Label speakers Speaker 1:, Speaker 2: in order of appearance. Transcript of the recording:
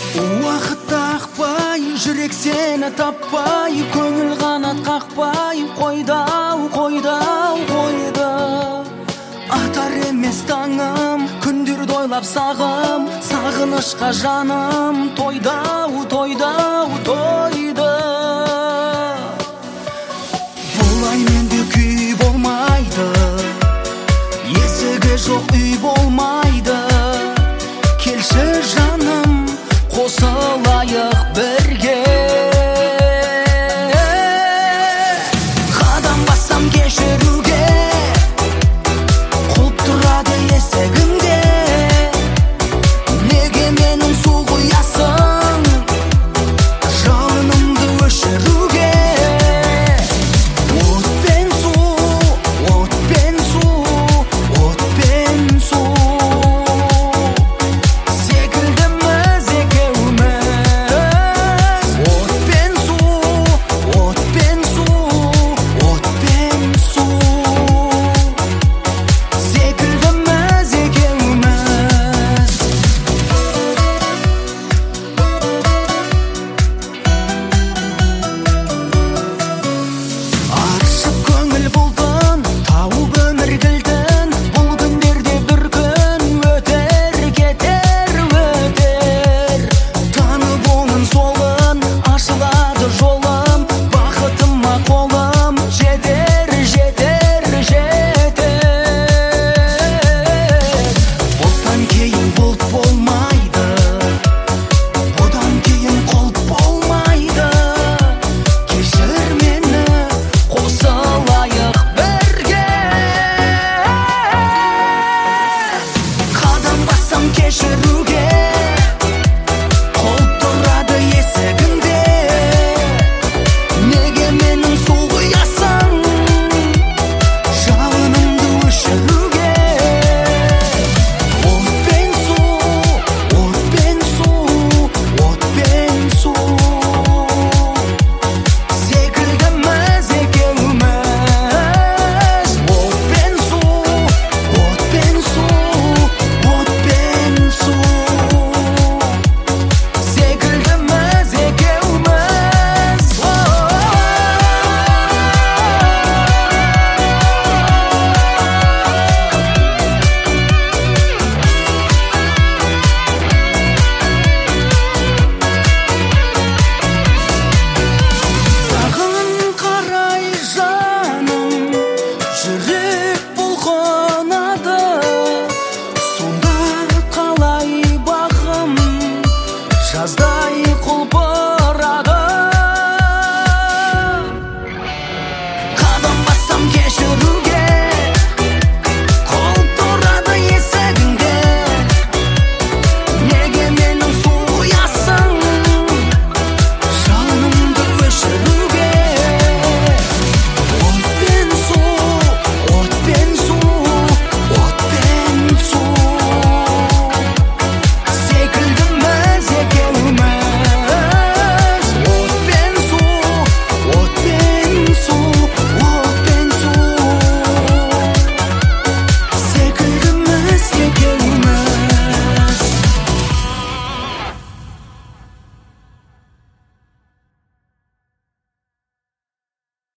Speaker 1: Уақыт ақпай, жүрек сені таппай, көңіл қанат қақпай, қойды. Атар емес таңым, күндерді ойлап сағым, сағынышқа жаным тойды. Бұлай менде күй болмайды, есігі жоқ үй болмайды. Келші жаным, қосылайық бірге. Қадам бассам кешіруге, құлып тұрады есігіңде. Неге менің су құясың, жалынымды өшіруге. Кешіру